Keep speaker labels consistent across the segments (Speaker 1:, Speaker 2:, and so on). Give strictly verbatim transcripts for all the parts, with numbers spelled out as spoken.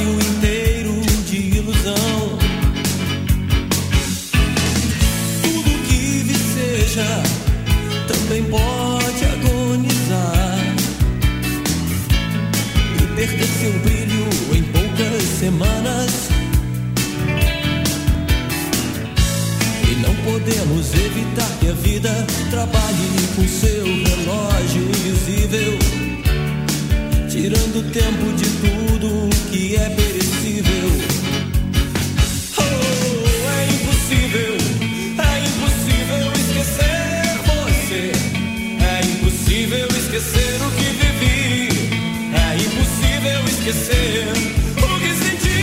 Speaker 1: trabalho inteiro de ilusão. Tudo que viceja também pode agonizar e perder seu brilho em poucas semanas. E não podemos evitar que a vida trabalhe com seu relógio invisível, tirando tempo de tudo que é perecível. Oh, é impossível, é impossível esquecer você. É impossível esquecer o que vivi. É impossível esquecer o que senti.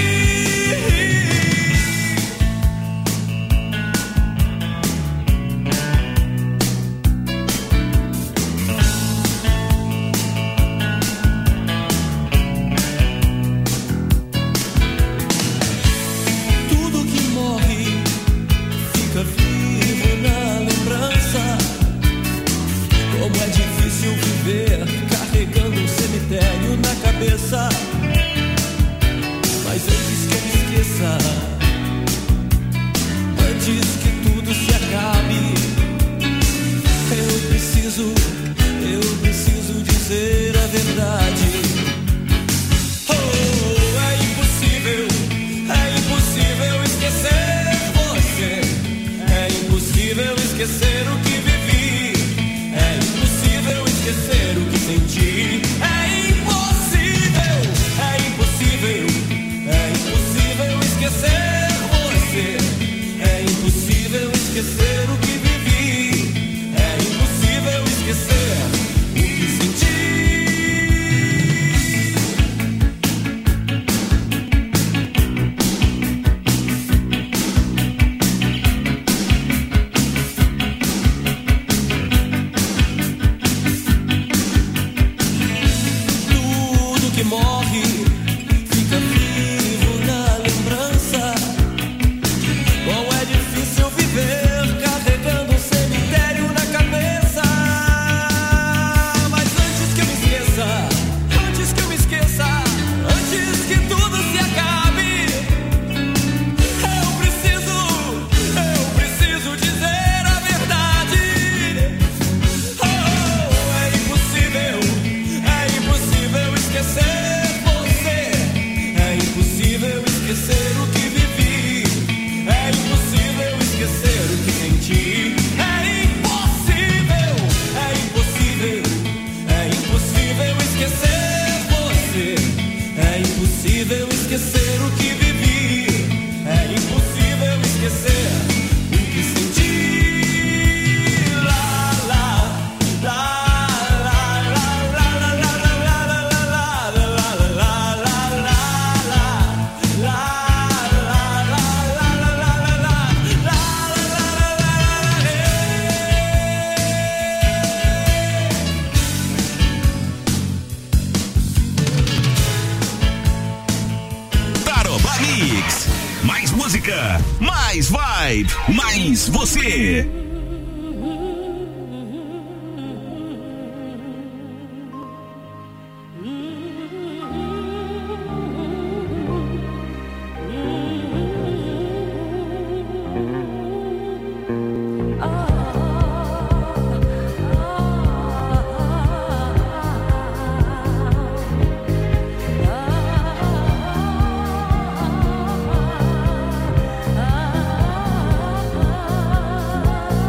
Speaker 1: Mas antes que eu me esqueça, antes que tudo se acabe, eu preciso, eu preciso dizer a verdade. Oh, é impossível, é impossível esquecer você. É impossível esquecer o que vivi. É impossível esquecer o que senti. É É impossível esquecer você. É impossível esquecer o que vivi. É impossível esquecer o que senti. Tudo que morre fica vivo na lembrança. Como é difícil viver carregando um cemitério na cabeça. Mas antes que eu me esqueça, antes que eu me esqueça, antes que tudo se acabe, eu preciso, eu preciso dizer a verdade. Oh, é impossível, é impossível esquecer. É impossível esquecer o que vivi. É impossível esquecer o que senti. É impossível, é impossível, é impossível esquecer você. É impossível esquecer o que vivi. É impossível esquecer o que senti. Lá, lá, lá.
Speaker 2: Mais música, mais vibe, mais você.
Speaker 3: Ah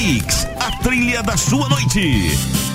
Speaker 2: Mix, a trilha da sua noite.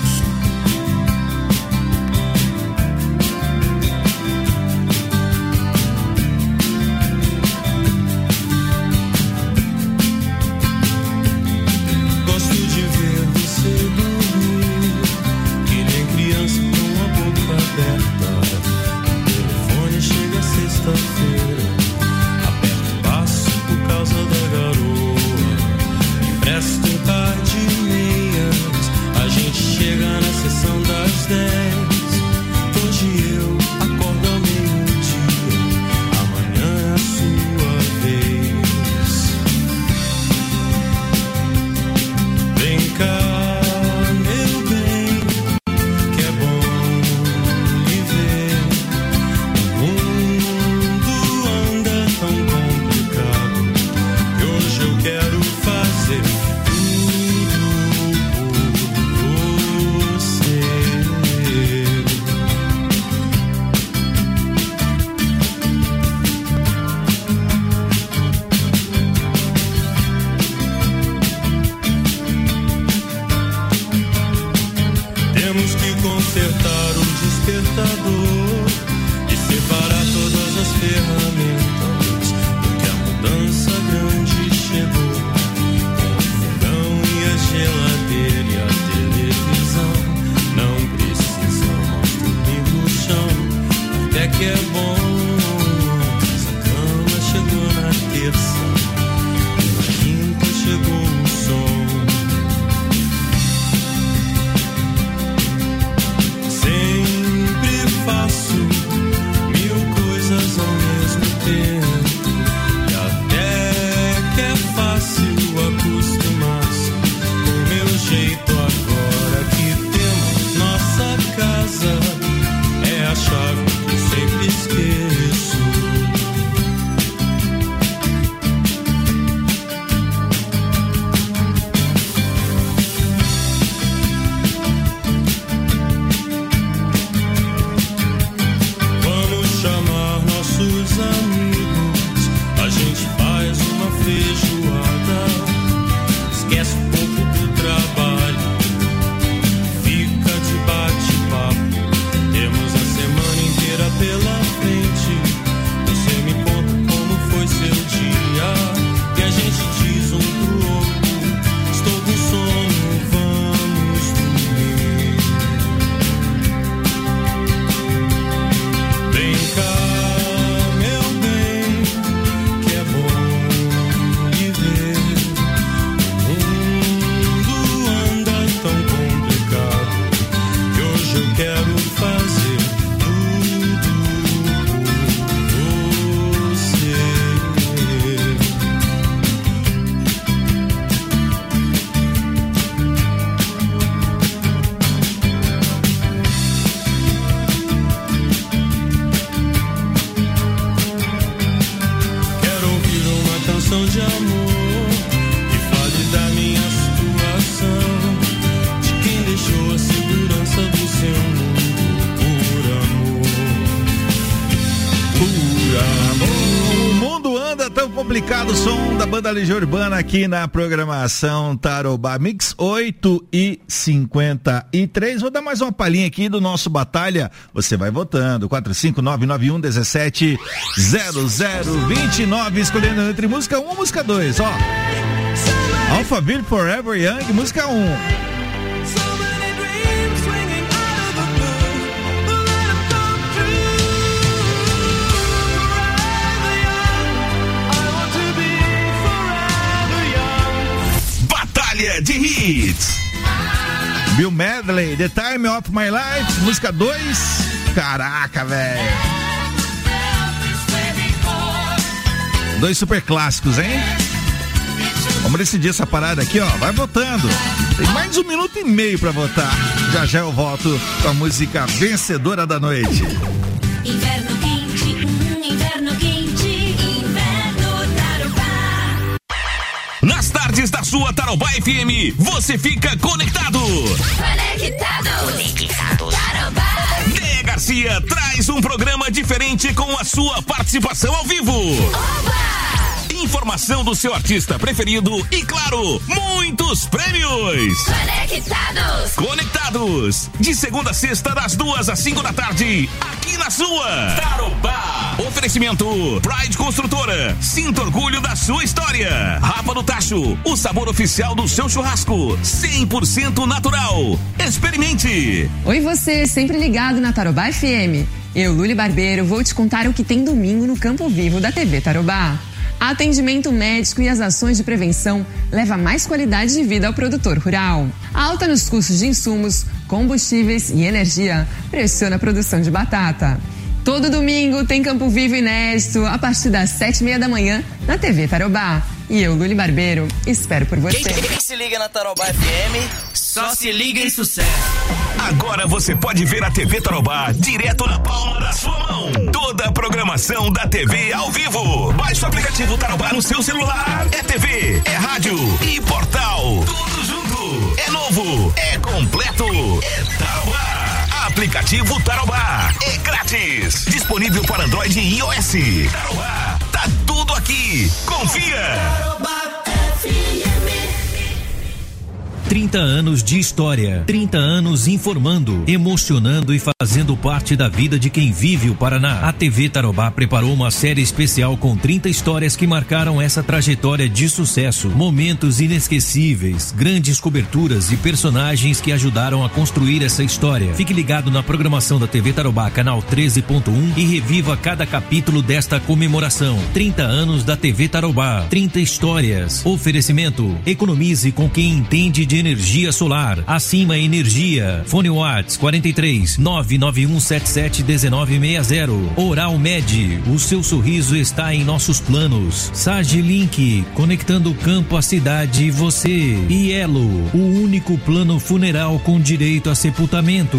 Speaker 3: Complicado, som da banda Legião Urbana aqui na programação Tarobá Mix oito e cinquenta e três. Vou dar mais uma palhinha aqui do nosso Batalha. Você vai votando, quatro cinco nove nove um um sete zero zero dois nove, escolhendo entre música um ou música dois, ó. Alphaville Forever Young, música um.
Speaker 2: De hits.
Speaker 3: Bill Medley, The Time of My Life, música dois. Caraca, velho. Dois super clássicos, hein? Vamos decidir essa parada aqui, ó. Vai votando. Tem mais um minuto e meio pra votar. Já já eu volto com a música vencedora da noite.
Speaker 4: Inverno quente, hum, inverno quente, inverno Tarobá.
Speaker 2: Nas tardes da sua Tarobá F M, você fica conectado.
Speaker 4: Conectado. Conectado. Tarobá.
Speaker 2: Déia Garcia traz um programa diferente com a sua participação ao vivo.
Speaker 4: Oba!
Speaker 2: informação do seu artista preferido e, claro, muitos prêmios.
Speaker 4: Conectados.
Speaker 2: Conectados. De segunda a sexta, das duas às cinco da tarde, aqui na sua Tarobá. Oferecimento Pride Construtora. Sinta orgulho da sua história. Rafa do Tacho, o sabor oficial do seu churrasco. cem por cento natural. Experimente.
Speaker 5: Oi você, sempre ligado na Tarobá F M. Eu, Luli Barbeiro, vou te contar o que tem domingo no Campo Vivo da T V Tarobá. Atendimento médico e as ações de prevenção levam mais qualidade de vida ao produtor rural. A alta nos custos de insumos, combustíveis e energia pressiona a produção de batata. Todo domingo tem Campo Vivo inédito a partir das sete e meia da manhã na T V Tarobá. E eu, Luli Barbeiro, espero por você.
Speaker 6: Quem, quem se liga na Tarobá F M, só se liga em sucesso.
Speaker 2: Agora você pode ver a T V Tarobá direto na palma da sua mão. Toda a programação da T V ao vivo. Baixe o aplicativo Tarobá no seu celular. É T V, é rádio e portal. Tudo junto. É novo, é completo. É Tarobá. Aplicativo Tarobá. É grátis. Disponível para Android e iOS. Tarobá. Tá tudo aqui. Confia.
Speaker 4: Tarobá F M.
Speaker 7: trinta anos de história, trinta anos informando, emocionando e fazendo parte da vida de quem vive o Paraná. A T V Tarobá preparou uma série especial com trinta histórias que marcaram essa trajetória de sucesso. Momentos inesquecíveis, grandes coberturas e personagens que ajudaram a construir essa história. Fique ligado na programação da T V Tarobá, canal treze ponto um, e reviva cada capítulo desta comemoração. trinta anos da T V Tarobá, trinta histórias. Oferecimento: economize com quem entende de energia solar. Acima Energia. Fone Whats quarenta e três, nove nove um sete sete um nove seis zero. Oral Med. O seu sorriso está em nossos planos. Sage Link. Conectando o campo, a cidade e você. E Elo. O único plano funeral com direito a sepultamento.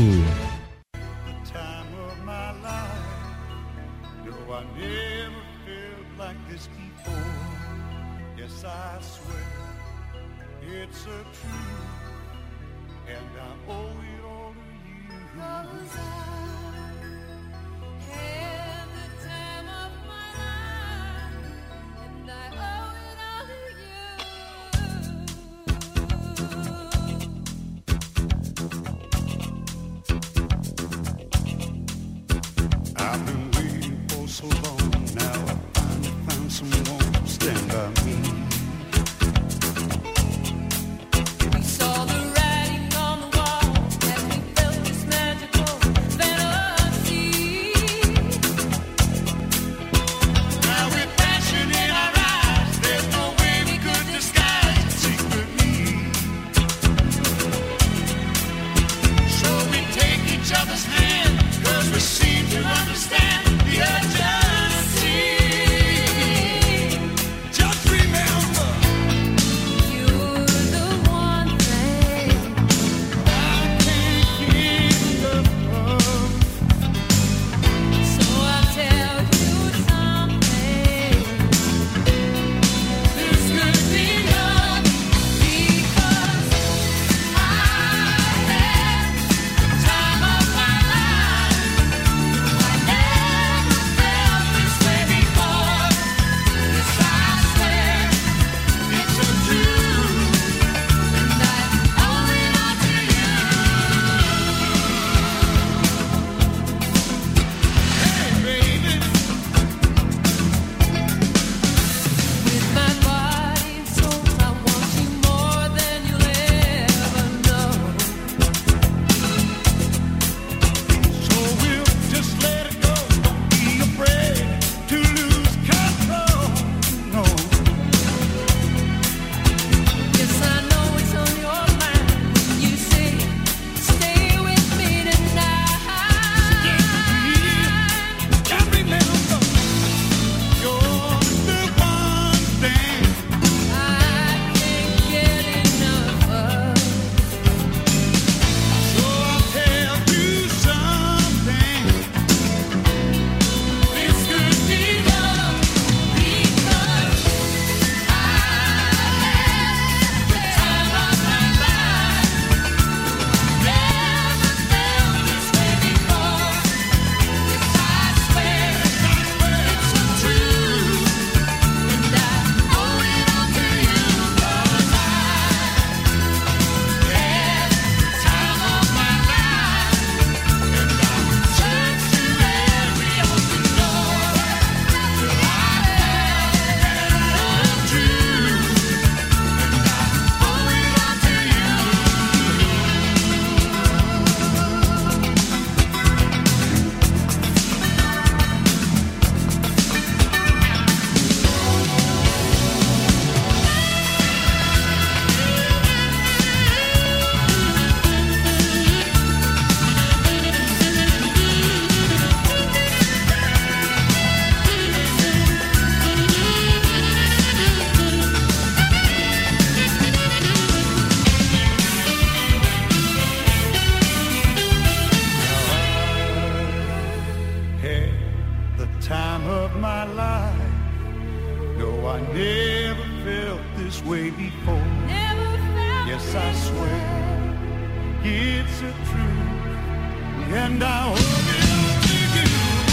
Speaker 8: before. Yes, I swear it's a truth, and I owe it all to you.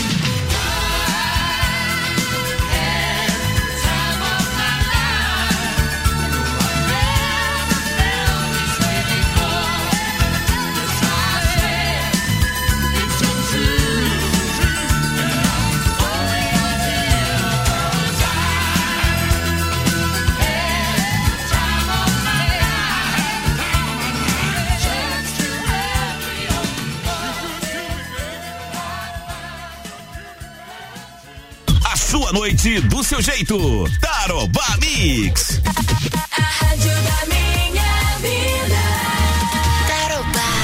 Speaker 8: Every time of my life, I've never felt this way before. Yes, I swear it's a truth, and I owe it all to you. 'Cause I, every time of my life, just to have you.
Speaker 2: A sua noite do seu jeito. Tarobá Mix.
Speaker 4: A rádio da minha vida. Tarobá.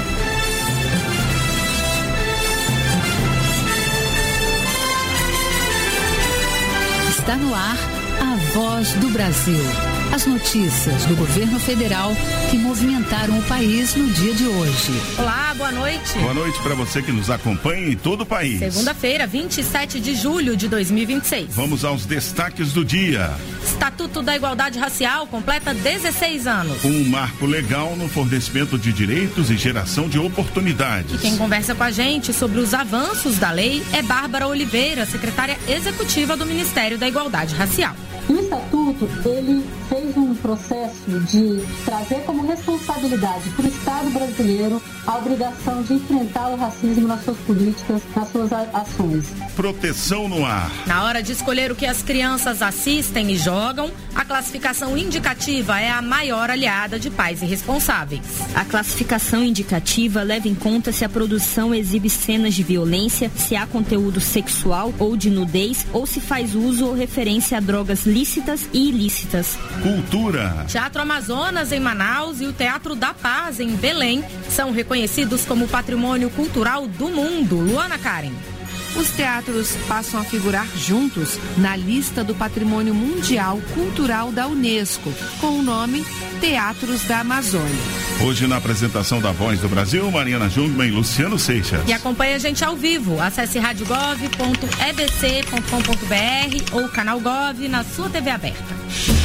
Speaker 9: Está no ar a Voz do Brasil. As notícias do governo federal que movimentaram o país no dia de hoje.
Speaker 10: Olá, boa noite.
Speaker 11: Boa noite para você que nos acompanha em todo o país.
Speaker 10: Segunda-feira, vinte e sete de julho de dois mil e vinte e seis.
Speaker 11: Vamos aos destaques do dia.
Speaker 10: Estatuto da Igualdade Racial completa dezesseis anos.
Speaker 11: Um marco legal no fornecimento de direitos e geração de oportunidades.
Speaker 10: E quem conversa com a gente sobre os avanços da lei é Bárbara Oliveira, secretária executiva do Ministério da Igualdade Racial.
Speaker 12: O Estatuto, ele fez um processo de trazer como responsabilidade para o Estado brasileiro a obrigação de enfrentar o racismo nas suas políticas, nas suas ações.
Speaker 11: Proteção no ar.
Speaker 10: Na hora de escolher o que as crianças assistem e jogam, a classificação indicativa é a maior aliada de pais irresponsáveis.
Speaker 13: A classificação indicativa leva em conta se a produção exibe cenas de violência, se há conteúdo sexual ou de nudez, ou se faz uso ou referência a drogas lícitas e ilícitas.
Speaker 11: Cultura.
Speaker 10: Teatro Amazonas em Manaus e o Teatro da Paz em Belém são reconhecidos como Patrimônio Cultural do Mundo. Luana Karen.
Speaker 14: Os teatros passam a figurar juntos na lista do Patrimônio Mundial Cultural da Unesco, com o nome Teatros da Amazônia.
Speaker 11: Hoje na apresentação da Voz do Brasil, Mariana Jungmann e Luciano Seixas.
Speaker 10: E acompanha a gente ao vivo. Acesse rádio gov ponto e b c ponto com ponto b r ou canal Gov na sua T V aberta.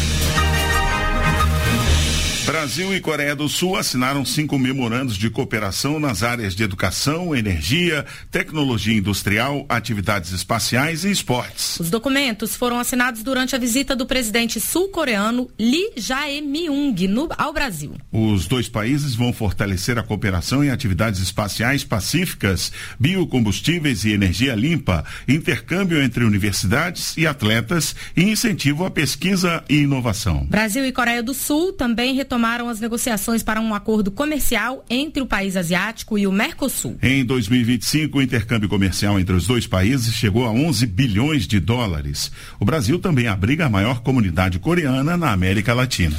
Speaker 11: Brasil e Coreia do Sul assinaram cinco memorandos de cooperação nas áreas de educação, energia, tecnologia industrial, atividades espaciais e esportes.
Speaker 10: Os documentos foram assinados durante a visita do presidente sul-coreano Lee Jae-myung no, ao Brasil.
Speaker 11: Os dois países vão fortalecer a cooperação em atividades espaciais pacíficas, biocombustíveis e energia limpa, intercâmbio entre universidades e atletas e incentivo à pesquisa e inovação.
Speaker 10: Brasil e Coreia do Sul também retomaram as negociações para um acordo comercial entre o país asiático e o Mercosul.
Speaker 11: Em dois mil e vinte e cinco, o intercâmbio comercial entre os dois países chegou a onze bilhões de dólares. O Brasil também abriga a maior comunidade coreana na América Latina.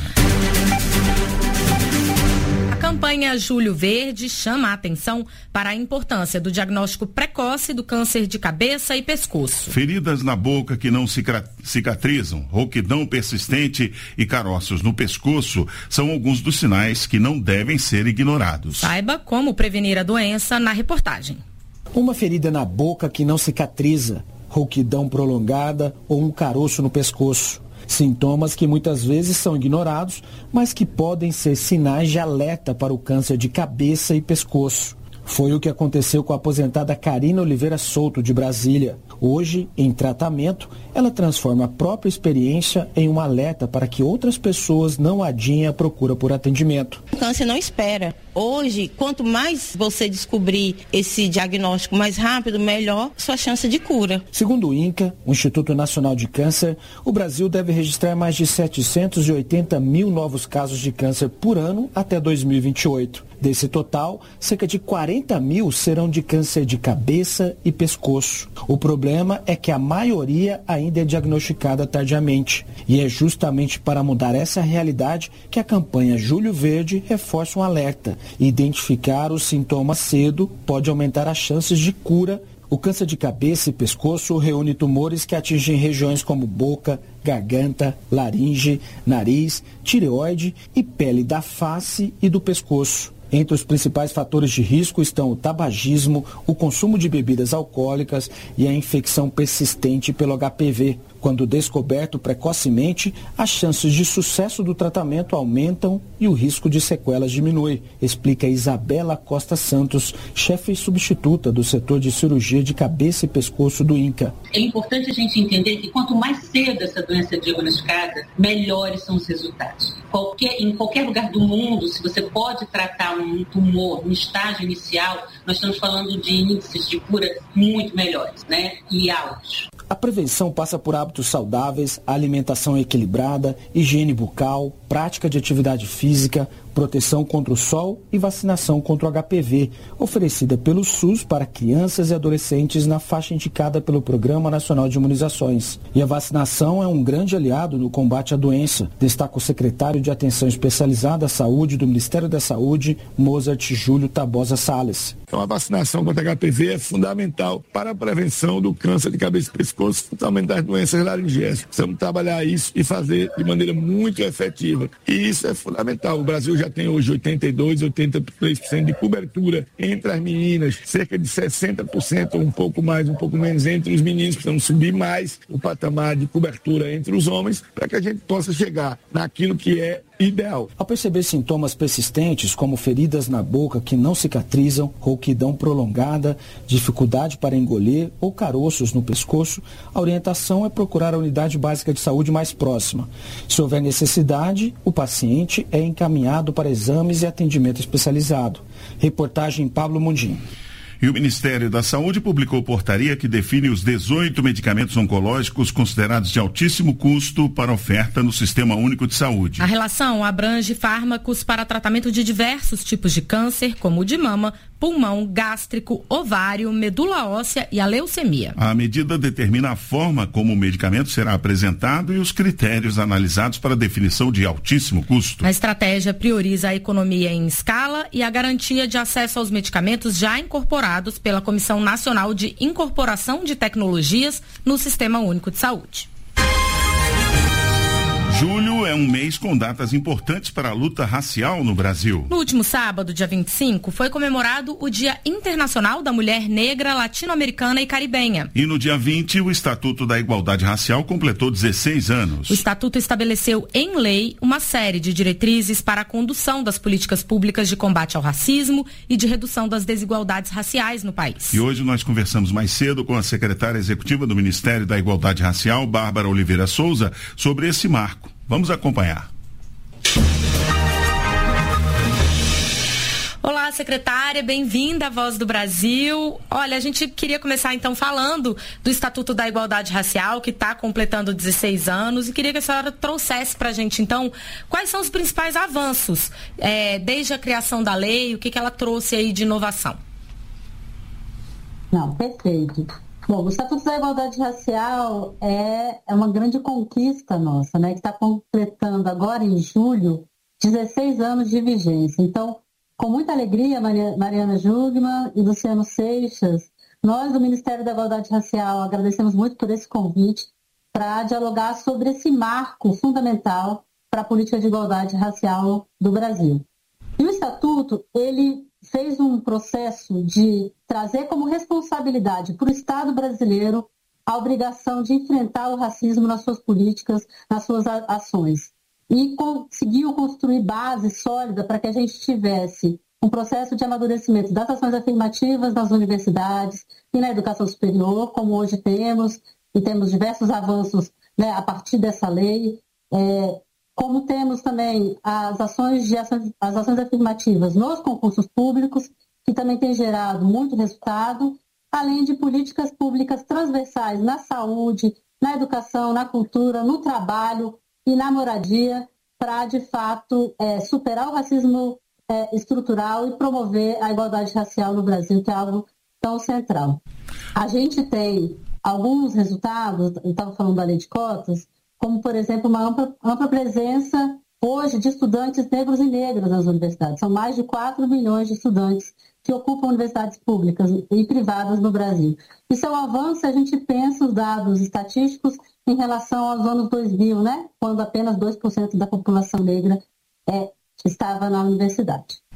Speaker 10: A campanha Julho Verde chama a atenção para a importância do diagnóstico precoce do câncer de cabeça e pescoço.
Speaker 11: Feridas na boca que não cicatrizam, rouquidão persistente e caroços no pescoço são alguns dos sinais que não devem ser ignorados.
Speaker 10: Saiba como prevenir a doença na reportagem.
Speaker 15: Uma ferida na boca que não cicatriza, rouquidão prolongada ou um caroço no pescoço. Sintomas que muitas vezes são ignorados, mas que podem ser sinais de alerta para o câncer de cabeça e pescoço. Foi o que aconteceu com a aposentada Karina Oliveira Souto, de Brasília. Hoje, em tratamento, ela transforma a própria experiência em um alerta para que outras pessoas não adiem a procura por atendimento.
Speaker 16: O câncer não espera. Hoje, quanto mais você descobrir esse diagnóstico mais rápido, melhor sua chance de cura.
Speaker 15: Segundo o INCA, o Instituto Nacional de Câncer, o Brasil deve registrar mais de setecentos e oitenta mil novos casos de câncer por ano até dois mil e vinte e oito. Desse total, cerca de quarenta mil serão de câncer de cabeça e pescoço. O problema é que a maioria ainda é diagnosticada tardiamente. E é justamente para mudar essa realidade que a campanha Julho Verde reforça um alerta. Identificar os sintomas cedo pode aumentar as chances de cura. O câncer de cabeça e pescoço reúne tumores que atingem regiões como boca, garganta, laringe, nariz, tireoide e pele da face e do pescoço. Entre os principais fatores de risco estão o tabagismo, o consumo de bebidas alcoólicas e a infecção persistente pelo H P V. Quando descoberto precocemente, as chances de sucesso do tratamento aumentam e o risco de sequelas diminui, explica Isabela Costa Santos, chefe substituta do setor de cirurgia de cabeça e pescoço do INCA.
Speaker 17: É importante a gente entender que quanto mais cedo essa doença é diagnosticada, melhores são os resultados. Qualquer, em qualquer lugar do mundo, se você pode tratar um tumor no estágio inicial, nós estamos falando de índices de cura muito melhores, né? E altos.
Speaker 15: A prevenção passa por hábitos saudáveis, alimentação equilibrada, higiene bucal, prática de atividade física, proteção contra o sol e vacinação contra o H P V, oferecida pelo SUS para crianças e adolescentes na faixa indicada pelo Programa Nacional de Imunizações. E a vacinação é um grande aliado no combate à doença, destaca o secretário de Atenção Especializada à Saúde do Ministério da Saúde, Mozart Júlio Tabosa Salles.
Speaker 18: Então a vacinação contra H P V é fundamental para a prevenção do câncer de cabeça e pescoço, fundamentalmente das doenças laringéias. Precisamos trabalhar isso e fazer de maneira muito efetiva. E isso é fundamental. O Brasil já tem hoje oitenta e dois, oitenta e três por cento de cobertura entre as meninas, cerca de sessenta por cento, um pouco mais, um pouco menos entre os meninos. Precisamos subir mais o patamar de cobertura entre os homens para que a gente possa chegar naquilo que é ideal.
Speaker 15: Ao perceber sintomas persistentes, como feridas na boca que não cicatrizam, rouquidão prolongada, dificuldade para engolir ou caroços no pescoço, a orientação é procurar a unidade básica de saúde mais próxima. Se houver necessidade, o paciente é encaminhado para exames e atendimento especializado. Reportagem Pablo Mundim.
Speaker 11: E o Ministério da Saúde publicou portaria que define os dezoito medicamentos oncológicos considerados de altíssimo custo para oferta no Sistema Único de Saúde.
Speaker 10: A relação abrange fármacos para tratamento de diversos tipos de câncer, como o de mama, pulmão, gástrico, ovário, medula óssea e a leucemia.
Speaker 11: A medida determina a forma como o medicamento será apresentado e os critérios analisados para a definição de altíssimo custo.
Speaker 10: A estratégia prioriza a economia em escala e a garantia de acesso aos medicamentos já incorporados pela Comissão Nacional de Incorporação de Tecnologias no Sistema Único de Saúde.
Speaker 11: Julho é um mês com datas importantes para a luta racial no Brasil.
Speaker 10: No último sábado, dia vinte e cinco, foi comemorado o Dia Internacional da Mulher Negra, Latino-Americana e Caribenha.
Speaker 11: E no dia vinte, o Estatuto da Igualdade Racial completou dezesseis anos.
Speaker 10: O Estatuto estabeleceu em lei uma série de diretrizes para a condução das políticas públicas de combate ao racismo e de redução das desigualdades raciais no país.
Speaker 11: E hoje nós conversamos mais cedo com a secretária executiva do Ministério da Igualdade Racial, Bárbara Oliveira Souza, sobre esse marco. Vamos acompanhar.
Speaker 10: Olá, secretária, bem-vinda à Voz do Brasil. Olha, a gente queria começar então falando do Estatuto da Igualdade Racial, que está completando dezesseis anos, e queria que a senhora trouxesse para a gente então quais são os principais avanços é, desde a criação da lei, o que, que ela trouxe aí de inovação.
Speaker 12: Não, perfeito. Bom, o Estatuto da Igualdade Racial é, é uma grande conquista nossa, né? Que está completando agora em julho dezesseis anos de vigência. Então, com muita alegria, Maria, Mariana Jugman e Luciano Seixas, nós do Ministério da Igualdade Racial agradecemos muito por esse convite para dialogar sobre esse marco fundamental para a política de igualdade racial do Brasil. E o Estatuto, ele fez um processo de trazer como responsabilidade para o Estado brasileiro a obrigação de enfrentar o racismo nas suas políticas, nas suas ações. E conseguiu construir base sólida para que a gente tivesse um processo de amadurecimento das ações afirmativas nas universidades e na educação superior, como hoje temos, e temos diversos avanços, né, a partir dessa lei, é, como temos também as ações, de ações, as ações afirmativas nos concursos públicos, que também tem gerado muito resultado, além de políticas públicas transversais na saúde, na educação, na cultura, no trabalho e na moradia, para, de fato, é, superar o racismo é, estrutural e promover a igualdade racial no Brasil, que é algo tão central. A gente tem alguns resultados, eu estava falando da lei de cotas, como, por exemplo, uma ampla, ampla presença hoje de estudantes negros e negras nas universidades. São mais de quatro milhões de estudantes que ocupam universidades públicas e privadas no Brasil. Isso é um avanço, a gente pensa os dados estatísticos em relação aos anos dois mil, né? Quando apenas dois por cento da população negra é, estava na universidade.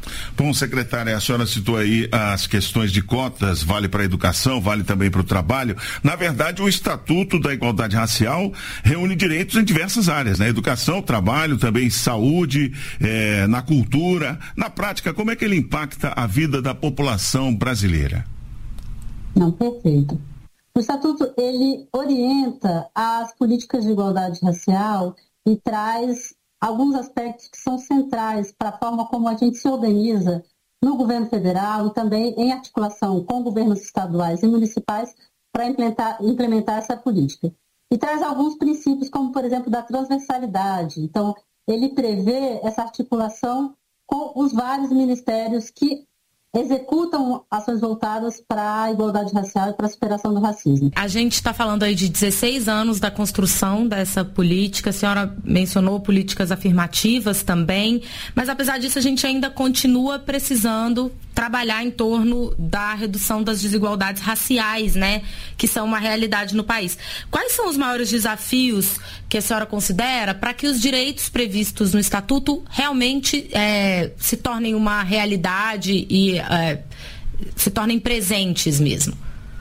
Speaker 11: Bom, secretária, a senhora citou aí as questões de cotas, vale para a educação, vale também para o trabalho. Na verdade, o Estatuto da Igualdade Racial reúne direitos em diversas áreas, né? Educação, trabalho, também saúde, eh, na cultura. Na prática, como é que ele impacta a vida da população brasileira?
Speaker 12: Não, perfeito. O Estatuto, ele orienta as políticas de igualdade racial e traz alguns aspectos que são centrais para a forma como a gente se organiza no governo federal e também em articulação com governos estaduais e municipais para implementar, implementar essa política. E traz alguns princípios, como, por exemplo, da transversalidade. Então, ele prevê essa articulação com os vários ministérios que executam ações voltadas para a igualdade racial e para a superação do racismo.
Speaker 10: A gente está falando aí de dezesseis anos da construção dessa política, a senhora mencionou políticas afirmativas também, mas apesar disso a gente ainda continua precisando trabalhar em torno da redução das desigualdades raciais, né, que são uma realidade no país. Quais são os maiores desafios que a senhora considera para que os direitos previstos no Estatuto realmente é, se tornem uma realidade e é, se tornem presentes mesmo?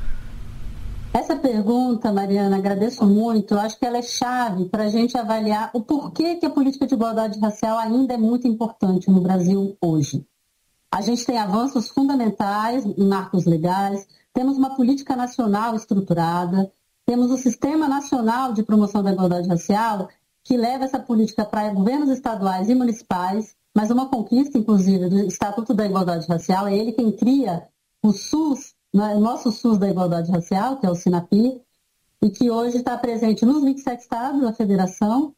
Speaker 12: Essa pergunta, Mariana, agradeço muito. Eu acho que ela é chave para a gente avaliar o porquê que a política de igualdade racial ainda é muito importante no Brasil hoje. A gente tem avanços fundamentais em marcos legais, temos uma política nacional estruturada, temos o Sistema Nacional de Promoção da Igualdade Racial, que leva essa política para governos estaduais e municipais, mas uma conquista, inclusive, do Estatuto da Igualdade Racial, é ele quem cria o SUS, o nosso SUS da Igualdade Racial, que é o SINAPI, e que hoje está presente nos vinte e sete estados da federação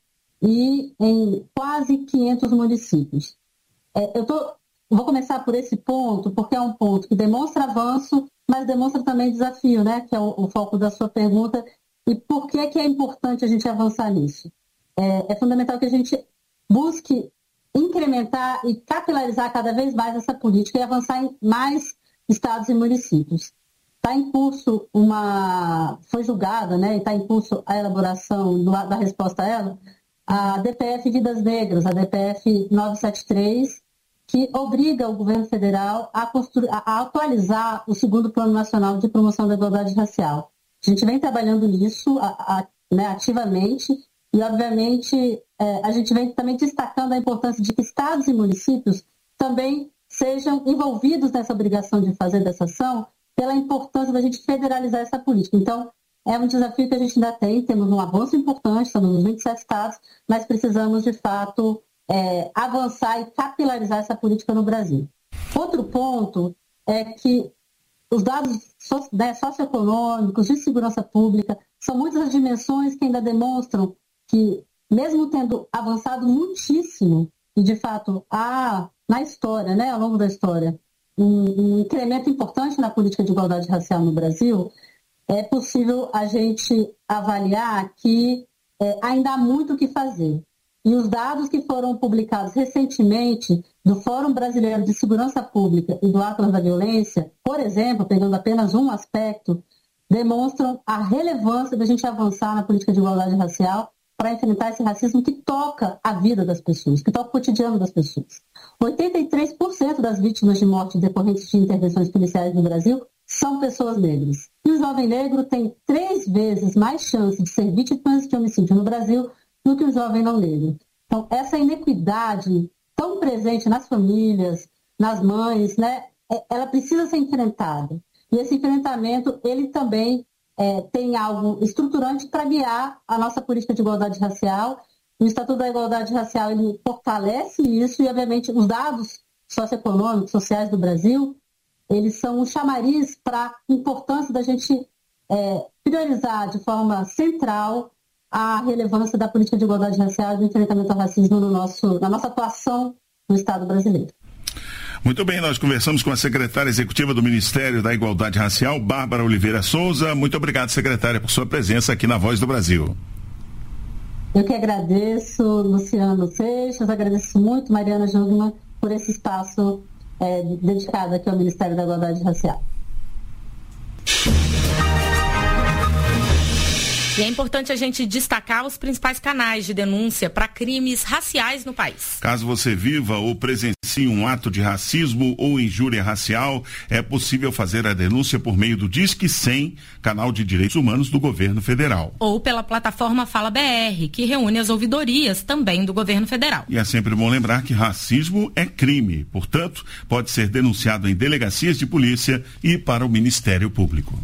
Speaker 12: e em quase quinhentos municípios. É, eu tô, vou começar por esse ponto, porque é um ponto que demonstra avanço, mas demonstra também desafio, né, que é o, o foco da sua pergunta. E por que, que é importante a gente avançar nisso? É, é fundamental que a gente busque incrementar e capilarizar cada vez mais essa política e avançar em mais estados e municípios. Está em curso uma... Foi julgada, né, e está em curso a elaboração do, da resposta a ela, a D P F Vidas Negras, a D P F novecentos e setenta e três, que obriga o governo federal a, construir, a atualizar o segundo Plano Nacional de Promoção da Igualdade Racial. A gente vem trabalhando nisso a, a, né, ativamente e, obviamente, é, a gente vem também destacando a importância de que estados e municípios também sejam envolvidos nessa obrigação de fazer dessa ação pela importância da gente federalizar essa política. Então, é um desafio que a gente ainda tem, temos um avanço importante, estamos nos vinte e sete estados, mas precisamos, de fato, é, avançar e capilarizar essa política no Brasil. Outro ponto é que os dados so, né, socioeconômicos, de segurança pública, são muitas as dimensões que ainda demonstram que, mesmo tendo avançado muitíssimo, e de fato há na história, né, ao longo da história, um, um incremento importante na política de igualdade racial no Brasil, é possível a gente avaliar que é, ainda há muito o que fazer. E os dados que foram publicados recentemente do Fórum Brasileiro de Segurança Pública e do Atlas da Violência, por exemplo, pegando apenas um aspecto, demonstram a relevância da gente avançar na política de igualdade racial para enfrentar esse racismo que toca a vida das pessoas, que toca o cotidiano das pessoas. oitenta e três por cento das vítimas de morte decorrentes de intervenções policiais no Brasil são pessoas negras. E o jovem negro tem três vezes mais chance de ser vítima de homicídio no Brasil do que o jovem não negro. Então, essa inequidade tão presente nas famílias, nas mães, né, ela precisa ser enfrentada. E esse enfrentamento, ele também é, tem algo estruturante para guiar a nossa política de igualdade racial. O Estatuto da Igualdade Racial, ele fortalece isso e, obviamente, os dados socioeconômicos, sociais do Brasil, eles são um chamariz para a importância da gente é, priorizar de forma central a relevância da política de igualdade racial e do enfrentamento ao racismo no nosso, na nossa atuação no Estado brasileiro.
Speaker 11: Muito bem, nós conversamos com a secretária executiva do Ministério da Igualdade Racial, Bárbara Oliveira Souza. Muito obrigado, secretária, por sua presença aqui na Voz do Brasil.
Speaker 12: Eu que agradeço, Luciano Seixas, agradeço muito, Mariana Jungmann, por esse espaço é, dedicado aqui ao Ministério da Igualdade Racial.
Speaker 10: E é importante a gente destacar os principais canais de denúncia para crimes raciais no país.
Speaker 11: Caso você viva ou presencie evidencie um ato de racismo ou injúria racial, é possível fazer a denúncia por meio do Disque cem, canal de direitos humanos do governo federal.
Speaker 10: Ou pela plataforma Fala B R, que reúne as ouvidorias também do governo federal.
Speaker 11: E é sempre bom lembrar que racismo é crime, portanto, pode ser denunciado em delegacias de polícia e para o Ministério Público.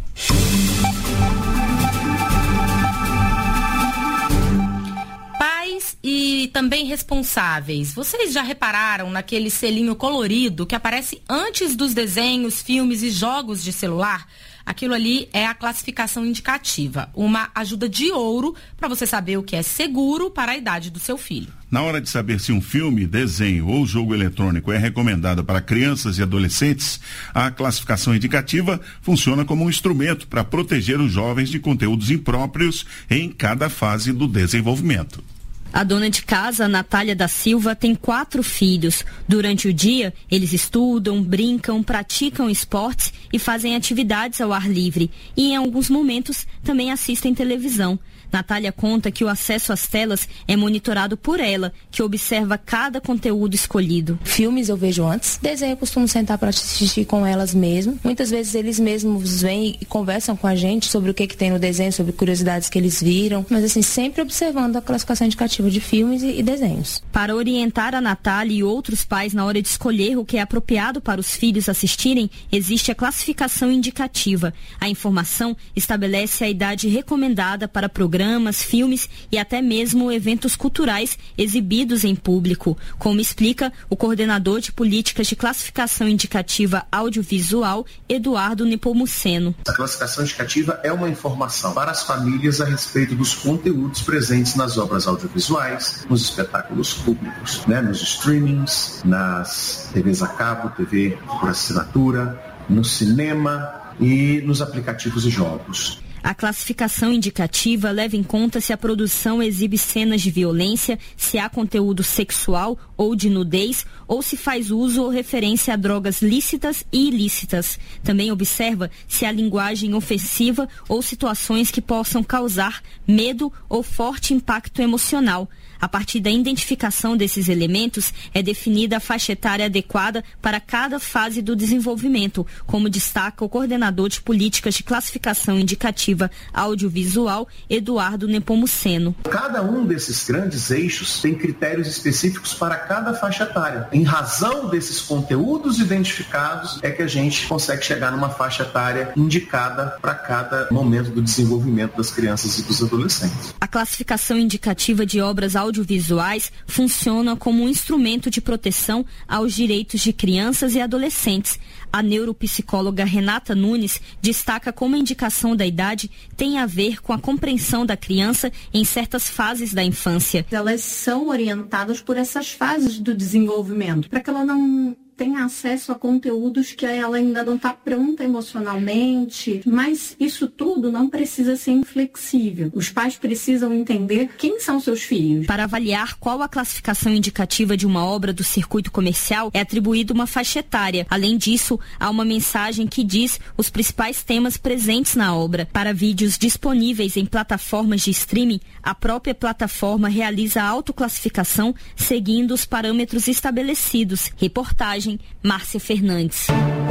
Speaker 10: E também responsáveis. Vocês já repararam naquele selinho colorido que aparece antes dos desenhos, filmes e jogos de celular? Aquilo ali é a classificação indicativa, uma ajuda de ouro para você saber o que é seguro para a idade do seu filho.
Speaker 11: Na hora de saber se um filme, desenho ou jogo eletrônico é recomendado para crianças e adolescentes, a classificação indicativa funciona como um instrumento para proteger os jovens de conteúdos impróprios em cada fase do desenvolvimento.
Speaker 13: A dona de casa, Natália da Silva, tem quatro filhos. Durante o dia, eles estudam, brincam, praticam esportes e fazem atividades ao ar livre. E, em alguns momentos, também assistem televisão. Natália conta que o acesso às telas é monitorado por ela, que observa cada conteúdo escolhido.
Speaker 19: Filmes eu vejo antes, desenho eu costumo sentar para assistir com elas mesmo. Muitas vezes eles mesmos vêm e conversam com a gente sobre o que, que tem no desenho, sobre curiosidades que eles viram, mas assim, sempre observando a classificação indicativa de filmes e, e desenhos.
Speaker 13: Para orientar a Natália e outros pais na hora de escolher o que é apropriado para os filhos assistirem, existe a classificação indicativa. A informação estabelece a idade recomendada para programas Programas, filmes e até mesmo eventos culturais exibidos em público, como explica o coordenador de políticas de classificação indicativa audiovisual, Eduardo Nepomuceno.
Speaker 20: A classificação indicativa é uma informação para as famílias a respeito dos conteúdos presentes nas obras audiovisuais, nos espetáculos públicos, né, nos streamings, nas T Vs a cabo, T V por assinatura, no cinema e nos aplicativos de jogos.
Speaker 13: A classificação indicativa leva em conta se a produção exibe cenas de violência, se há conteúdo sexual ou de nudez, ou se faz uso ou referência a drogas lícitas e ilícitas. Também observa se há linguagem ofensiva ou situações que possam causar medo ou forte impacto emocional. A partir da identificação desses elementos, é definida a faixa etária adequada para cada fase do desenvolvimento, como destaca o coordenador de políticas de classificação indicativa audiovisual, Eduardo Nepomuceno.
Speaker 20: Cada um desses grandes eixos tem critérios específicos para cada faixa etária. Em razão desses conteúdos identificados, é que a gente consegue chegar numa faixa etária indicada para cada momento do desenvolvimento das crianças e dos adolescentes.
Speaker 13: A classificação indicativa de obras audiovisuais audiovisuais funciona como um instrumento de proteção aos direitos de crianças e adolescentes. A neuropsicóloga Renata Nunes destaca como a indicação da idade tem a ver com a compreensão da criança em certas fases da infância.
Speaker 21: Elas são orientadas por essas fases do desenvolvimento, para que ela não tem acesso a conteúdos que ela ainda não está pronta emocionalmente, mas isso tudo não precisa ser inflexível. Os pais precisam entender quem são seus filhos.
Speaker 13: Para avaliar qual a classificação indicativa de uma obra do circuito comercial, é atribuída uma faixa etária. Além disso, há uma mensagem que diz os principais temas presentes na obra. Para vídeos disponíveis em plataformas de streaming, a própria plataforma realiza a autoclassificação seguindo os parâmetros estabelecidos. Reportagem Márcia Fernandes.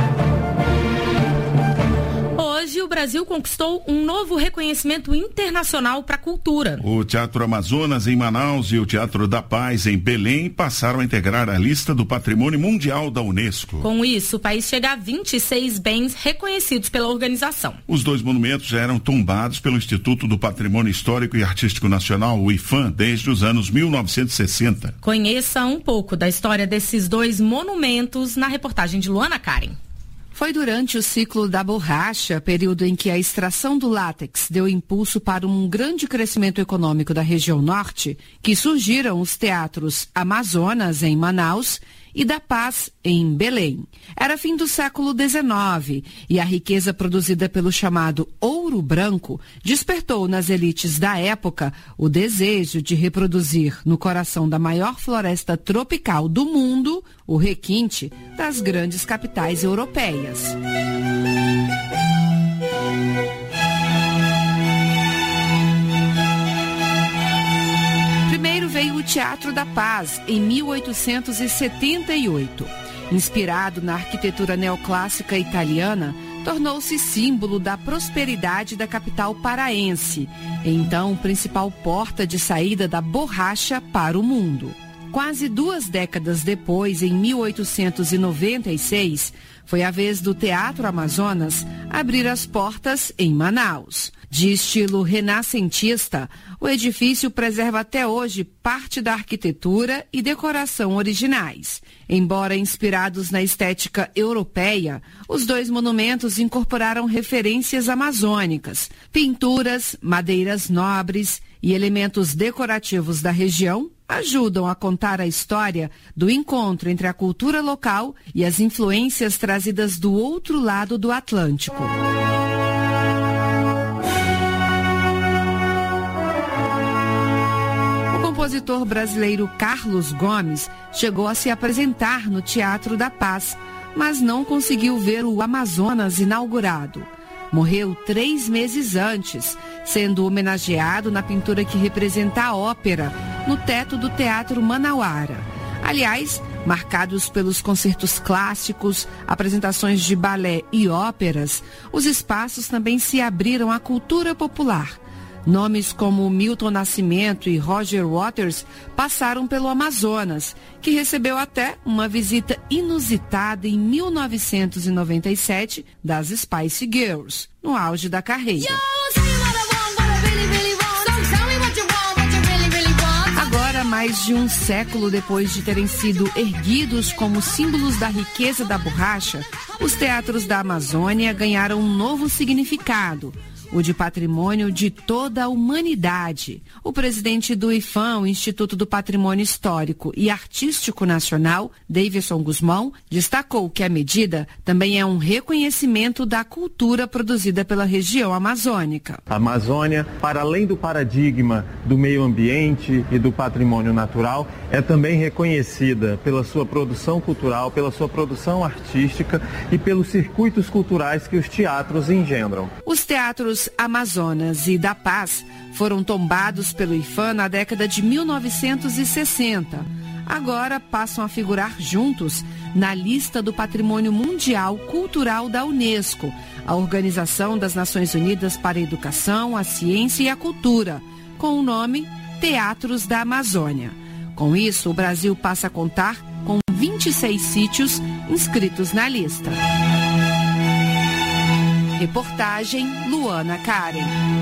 Speaker 10: Hoje, o Brasil conquistou um novo reconhecimento internacional para a cultura.
Speaker 11: O Teatro Amazonas, em Manaus, e o Teatro da Paz, em Belém, passaram a integrar a lista do Patrimônio Mundial da Unesco.
Speaker 10: Com isso, o país chega a vinte e seis bens reconhecidos pela organização.
Speaker 11: Os dois monumentos já eram tombados pelo Instituto do Patrimônio Histórico e Artístico Nacional, o IPHAN, desde os anos mil novecentos e sessenta.
Speaker 10: Conheça um pouco da história desses dois monumentos na reportagem de Luana Karen.
Speaker 14: Foi durante o ciclo da borracha, período em que a extração do látex deu impulso para um grande crescimento econômico da região norte, que surgiram os teatros Amazonas, em Manaus, e da Paz, em Belém. Era fim do século dezenove e a riqueza produzida pelo chamado ouro branco despertou nas elites da época o desejo de reproduzir no coração da maior floresta tropical do mundo o requinte das grandes capitais europeias. Primeiro veio o Teatro da Paz, em mil oitocentos e setenta e oito. Inspirado na arquitetura neoclássica italiana, tornou-se símbolo da prosperidade da capital paraense, então principal porta de saída da borracha para o mundo. Quase duas décadas depois, em mil oitocentos e noventa e seis, foi a vez do Teatro Amazonas abrir as portas em Manaus. De estilo renascentista, o edifício preserva até hoje parte da arquitetura e decoração originais. Embora inspirados na estética europeia, os dois monumentos incorporaram referências amazônicas, pinturas, madeiras nobres e elementos decorativos da região ajudam a contar a história do encontro entre a cultura local e as influências trazidas do outro lado do Atlântico. O compositor brasileiro Carlos Gomes chegou a se apresentar no Teatro da Paz, mas não conseguiu ver o Amazonas inaugurado. Morreu três meses antes, sendo homenageado na pintura que representa a ópera no teto do Teatro Manauara. Aliás, marcados pelos concertos clássicos, apresentações de balé e óperas, os espaços também se abriram à cultura popular. Nomes como Milton Nascimento e Roger Waters passaram pelo Amazonas, que recebeu até uma visita inusitada em mil novecentos e noventa e sete das Spice Girls, no auge da carreira. Agora, mais de um século depois de terem sido erguidos como símbolos da riqueza da borracha, os teatros da Amazônia ganharam um novo significado, o de patrimônio de toda a humanidade. O presidente do IPHAN, o Instituto do Patrimônio Histórico e Artístico Nacional, Davidson Guzmão, destacou que a medida também é um reconhecimento da cultura produzida pela região amazônica.
Speaker 1: A Amazônia, para além do paradigma do meio ambiente e do patrimônio natural, é também reconhecida pela sua produção cultural, pela sua produção artística e pelos circuitos culturais que os teatros engendram.
Speaker 14: Os teatros Amazonas e da Paz foram tombados pelo IPHAN na década de mil novecentos e sessenta. Agora passam a figurar juntos na lista do Patrimônio Mundial Cultural da Unesco, a Organização das Nações Unidas para a Educação, a Ciência e a Cultura, com o nome Teatros da Amazônia. Com isso, o Brasil passa a contar com vinte e seis sítios inscritos na lista. Reportagem Luana Karen.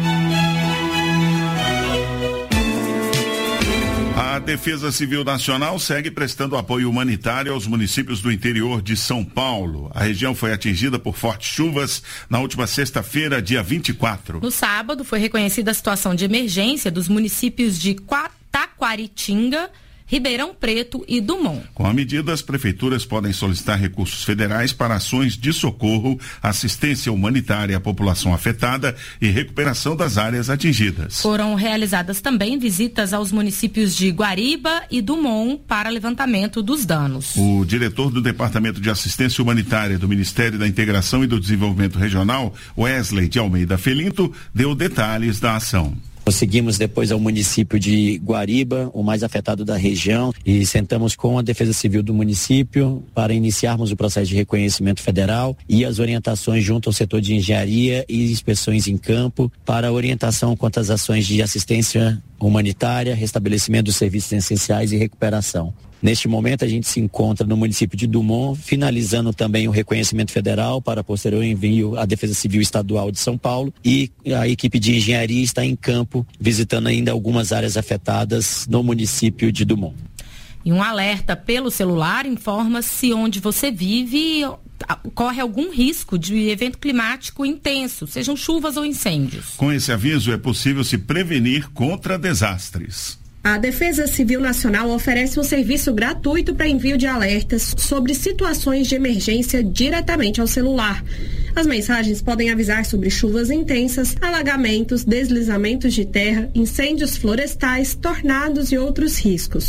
Speaker 11: A Defesa Civil Nacional segue prestando apoio humanitário aos municípios do interior de São Paulo. A região foi atingida por fortes chuvas na última sexta-feira, dia vinte e quatro.
Speaker 10: No sábado, foi reconhecida a situação de emergência dos municípios de Taquaritinga, Ribeirão Preto e Dumont.
Speaker 11: Com a medida, as prefeituras podem solicitar recursos federais para ações de socorro, assistência humanitária à população afetada e recuperação das áreas atingidas.
Speaker 10: Foram realizadas também visitas aos municípios de Guariba e Dumont para levantamento dos danos.
Speaker 11: O diretor do Departamento de Assistência Humanitária do Ministério da Integração e do Desenvolvimento Regional, Wesley de Almeida Felinto, deu detalhes da ação.
Speaker 22: Seguimos depois ao município de Guariba, o mais afetado da região, e sentamos com a Defesa Civil do município para iniciarmos o processo de reconhecimento federal e as orientações junto ao setor de engenharia e inspeções em campo para orientação quanto às ações de assistência humanitária, restabelecimento dos serviços essenciais e recuperação. Neste momento, a gente se encontra no município de Dumont, finalizando também o reconhecimento federal para posterior envio à Defesa Civil Estadual de São Paulo, e a equipe de engenharia está em campo, visitando ainda algumas áreas afetadas no município de Dumont.
Speaker 10: E um alerta pelo celular informa se onde você vive corre algum risco de evento climático intenso, sejam chuvas ou incêndios.
Speaker 11: Com esse aviso, é possível se prevenir contra desastres.
Speaker 23: A Defesa Civil Nacional oferece um serviço gratuito para envio de alertas sobre situações de emergência diretamente ao celular. As mensagens podem avisar sobre chuvas intensas, alagamentos, deslizamentos de terra, incêndios florestais, tornados e outros riscos.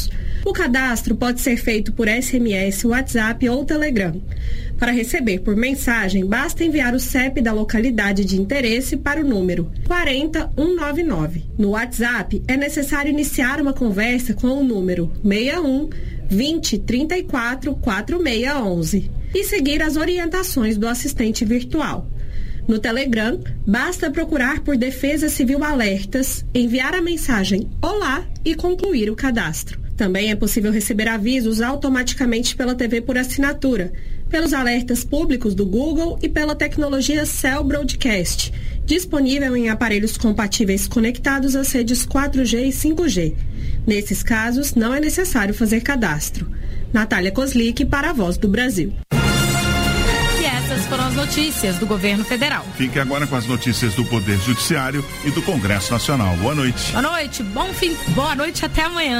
Speaker 23: O cadastro pode ser feito por S M S, WhatsApp ou Telegram. Para receber por mensagem, basta enviar o C E P da localidade de interesse para o número quatro zero um nove nove. No WhatsApp, é necessário iniciar uma conversa com o número seis um, vinte, trinta e quatro, quarenta e seis onze e seguir as orientações do assistente virtual. No Telegram, basta procurar por Defesa Civil Alertas, enviar a mensagem Olá e concluir o cadastro. Também é possível receber avisos automaticamente pela T V por assinatura, pelos alertas públicos do Google e pela tecnologia Cell Broadcast, disponível em aparelhos compatíveis conectados às redes quatro G e cinco G. Nesses casos, não é necessário fazer cadastro. Natália Kozlik para a Voz do Brasil.
Speaker 10: E essas foram as notícias do governo federal.
Speaker 11: Fique agora com as notícias do Poder Judiciário e do Congresso Nacional. Boa noite.
Speaker 10: Boa noite, bom fim, boa noite, até amanhã.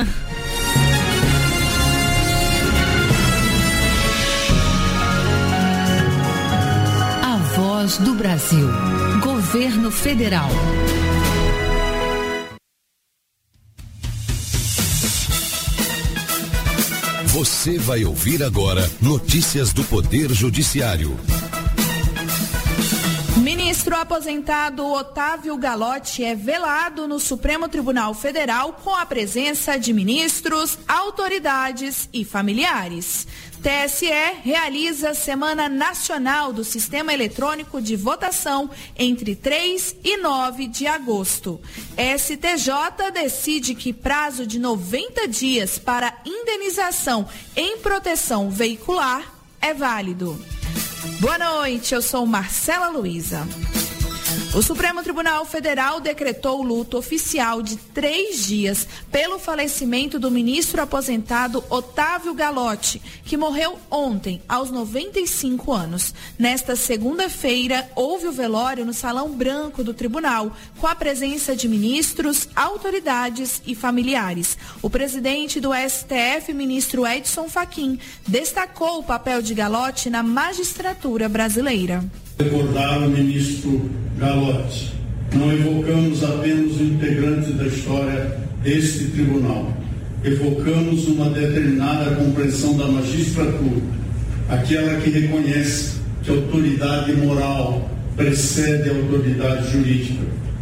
Speaker 9: A Voz do Brasil. Governo Federal.
Speaker 3: Você vai ouvir agora notícias do Poder Judiciário.
Speaker 5: Ministro aposentado Otávio Galotti é velado no Supremo Tribunal Federal com a presença de ministros, autoridades e familiares. T S E realiza a Semana Nacional do Sistema Eletrônico de Votação entre três e nove de agosto. S T J decide que prazo de noventa dias para indenização em proteção veicular é válido. Boa noite, eu sou Marcela Luiza. O Supremo Tribunal Federal decretou luto oficial de três dias pelo falecimento do ministro aposentado Otávio Galotti, que morreu ontem, aos noventa e cinco anos. Nesta segunda-feira, houve o velório no Salão Branco do Tribunal, com a presença de ministros, autoridades e familiares. O presidente do S T F, ministro Edson Fachin, destacou o papel de Galotti na magistratura brasileira.
Speaker 6: Recordar o ministro Galotti. Não evocamos apenas o integrante da história deste tribunal. Evocamos uma determinada compreensão da magistratura, aquela que reconhece que a autoridade moral precede a autoridade jurídica,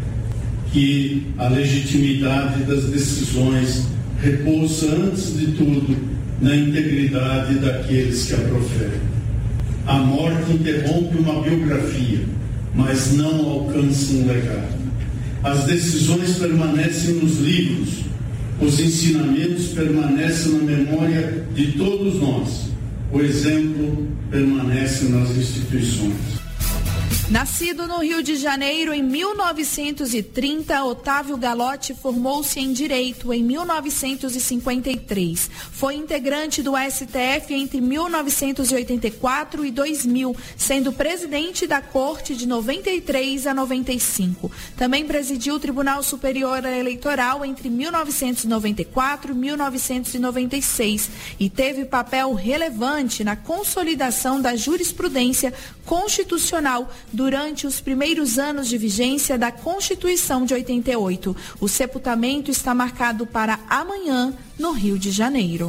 Speaker 6: que a legitimidade das decisões repousa, antes de tudo, na integridade daqueles que a proferem. A morte interrompe uma biografia, mas não alcança um legado. As decisões permanecem nos livros, os ensinamentos permanecem na memória de todos nós. O exemplo permanece nas instituições.
Speaker 5: Nascido no Rio de Janeiro em mil novecentos e trinta, Otávio Galotti formou-se em Direito em mil novecentos e cinquenta e três. Foi integrante do S T F entre mil novecentos e oitenta e quatro e dois mil, sendo presidente da Corte de noventa e três a noventa e cinco. Também presidiu o Tribunal Superior Eleitoral entre mil novecentos e noventa e quatro e mil novecentos e noventa e seis e teve papel relevante na consolidação da jurisprudência constitucional durante os primeiros anos de vigência da Constituição de oitenta e oito. O sepultamento está marcado para amanhã, no Rio de Janeiro.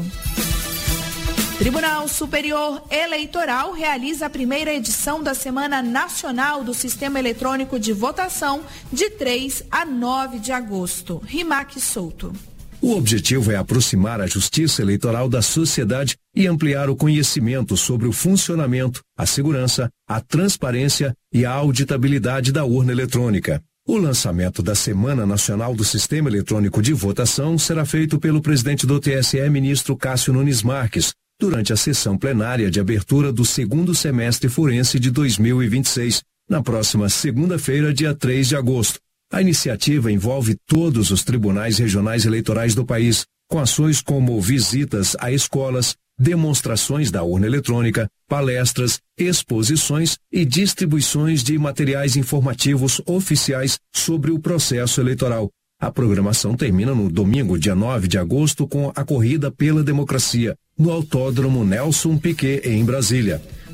Speaker 5: Tribunal Superior Eleitoral realiza a primeira edição da Semana Nacional do Sistema Eletrônico de Votação de três a nove de agosto. Rimac Souto.
Speaker 24: O objetivo é aproximar a justiça eleitoral da sociedade e ampliar o conhecimento sobre o funcionamento, a segurança, a transparência e a auditabilidade da urna eletrônica. O lançamento da Semana Nacional do Sistema Eletrônico de Votação será feito pelo presidente do T S E, ministro Cássio Nunes Marques, durante a sessão plenária de abertura do segundo semestre forense de dois mil e vinte e seis, na próxima segunda-feira, dia três de agosto. A iniciativa envolve todos os tribunais regionais eleitorais do país, com ações como visitas a escolas, demonstrações da urna eletrônica, palestras, exposições e distribuições de materiais informativos oficiais sobre o processo eleitoral. A programação termina no domingo, dia nove de agosto, com a Corrida pela Democracia, no Autódromo Nelson Piquet, em Brasília.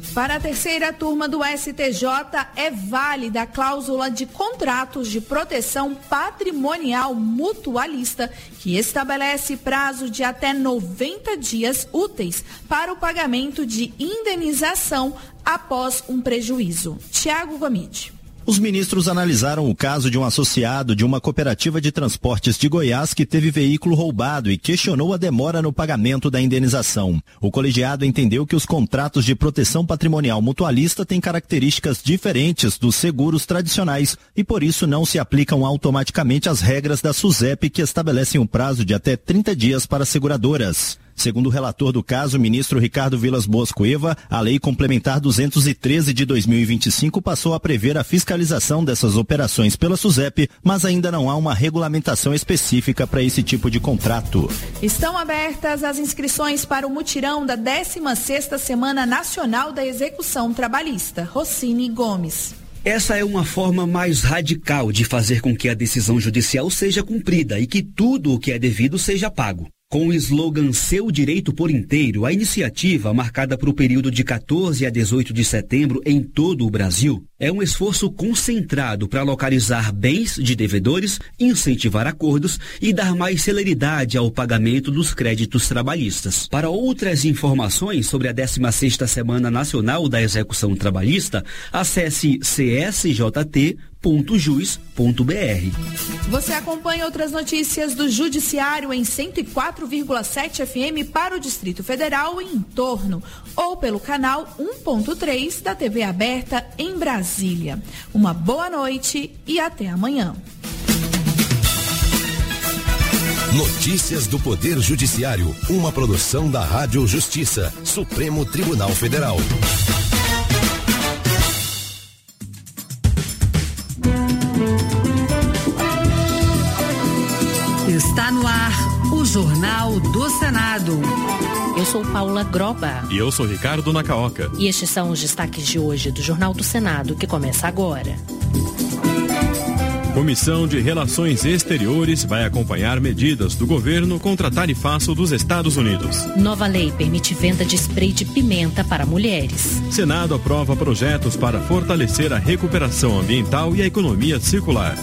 Speaker 5: Para a terceira turma do S T J, é válida a cláusula de contratos de proteção patrimonial mutualista, que estabelece prazo de até noventa dias úteis para o pagamento de indenização após um prejuízo. Tiago Gomide.
Speaker 2: Os ministros analisaram o caso de um associado de uma cooperativa de transportes de Goiás que teve veículo roubado e questionou a demora no pagamento da indenização. O colegiado entendeu que os contratos de proteção patrimonial mutualista têm características diferentes dos seguros tradicionais e, por isso, não se aplicam automaticamente às regras da SUSEP, que estabelecem um prazo de até trinta dias para seguradoras. Segundo o relator do caso, o ministro Ricardo Vilas Boas Cueva, a Lei Complementar duzentos e treze de dois mil e vinte e cinco passou a prever a fiscalização dessas operações pela SUSEP, mas ainda não há uma regulamentação específica para esse tipo de contrato.
Speaker 5: Estão abertas as inscrições para o mutirão da décima sexta Semana Nacional da Execução Trabalhista. Rossini Gomes.
Speaker 4: Essa é uma forma mais radical de fazer com que a decisão judicial seja cumprida e que tudo o que é devido seja pago. Com o slogan Seu Direito por Inteiro, a iniciativa, marcada para o período de quatorze a dezoito de setembro em todo o Brasil, é um esforço concentrado para localizar bens de devedores, incentivar acordos e dar mais celeridade ao pagamento dos créditos trabalhistas. Para outras informações sobre a décima sexta Semana Nacional da Execução Trabalhista, acesse c s j t ponto jus ponto b r.
Speaker 5: Você acompanha outras notícias do Judiciário em cento e quatro vírgula sete F M para o Distrito Federal e em torno, ou pelo canal um ponto três da T V aberta em Brasília. Uma boa noite e até amanhã.
Speaker 3: Notícias do Poder Judiciário, uma produção da Rádio Justiça, Supremo Tribunal Federal.
Speaker 9: Está no ar o Jornal do Senado.
Speaker 7: Eu sou Paula Groba.
Speaker 8: E eu sou Ricardo Nacaoca.
Speaker 7: E estes são os destaques de hoje do Jornal do Senado, que começa agora.
Speaker 8: Comissão de Relações Exteriores vai acompanhar medidas do governo contra tarifaço dos Estados Unidos.
Speaker 7: Nova lei permite venda de spray de pimenta para mulheres.
Speaker 8: Senado aprova projetos para fortalecer a recuperação ambiental e a economia circular.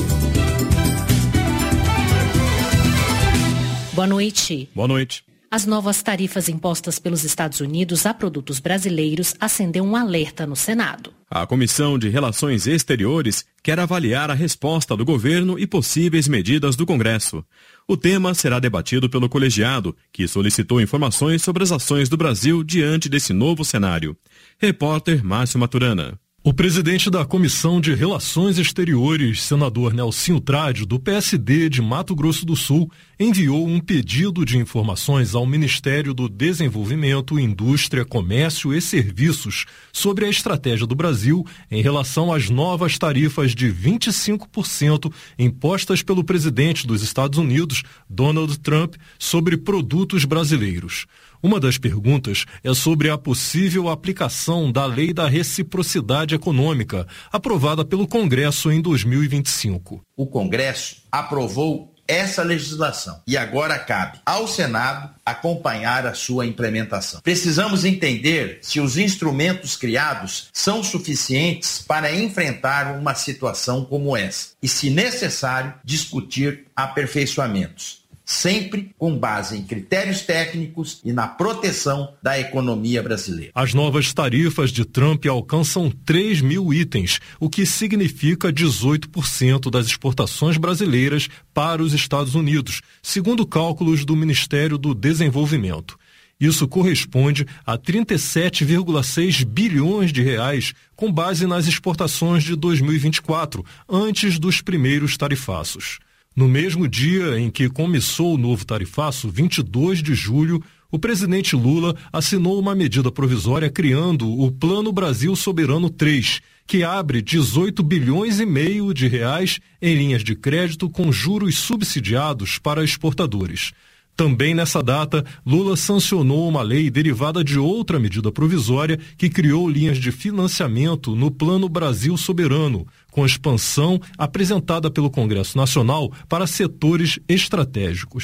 Speaker 7: Boa noite.
Speaker 8: Boa noite.
Speaker 7: As novas tarifas impostas pelos Estados Unidos a produtos brasileiros acendeu um alerta no Senado.
Speaker 8: A Comissão de Relações Exteriores quer avaliar a resposta do governo e possíveis medidas do Congresso. O tema será debatido pelo colegiado, que solicitou informações sobre as ações do Brasil diante desse novo cenário. Repórter Márcio Maturana.
Speaker 25: O presidente da Comissão de Relações Exteriores, senador Nelsinho Trade, do P S D de Mato Grosso do Sul, enviou um pedido de informações ao Ministério do Desenvolvimento, Indústria, Comércio e Serviços sobre a estratégia do Brasil em relação às novas tarifas de vinte e cinco por cento impostas pelo presidente dos Estados Unidos, Donald Trump, sobre produtos brasileiros. Uma das perguntas é sobre a possível aplicação da Lei da Reciprocidade Econômica, aprovada pelo Congresso em dois mil e vinte e cinco.
Speaker 26: O Congresso aprovou essa legislação e agora cabe ao Senado acompanhar a sua implementação. Precisamos entender se os instrumentos criados são suficientes para enfrentar uma situação como essa e, se necessário, discutir aperfeiçoamentos, sempre com base em critérios técnicos e na proteção da economia brasileira.
Speaker 25: As novas tarifas de Trump alcançam três mil itens, o que significa dezoito por cento das exportações brasileiras para os Estados Unidos, segundo cálculos do Ministério do Desenvolvimento. Isso corresponde a trinta e sete vírgula seis bilhões de reais, com base nas exportações de dois mil e vinte e quatro, antes dos primeiros tarifaços. No mesmo dia em que começou o novo tarifaço, vinte e dois de julho, o presidente Lula assinou uma medida provisória criando o Plano Brasil Soberano três, que abre dezoito bilhões e meio de reais em linhas de crédito com juros subsidiados para exportadores. Também nessa data, Lula sancionou uma lei derivada de outra medida provisória que criou linhas de financiamento no Plano Brasil Soberano, com expansão apresentada pelo Congresso Nacional para setores estratégicos.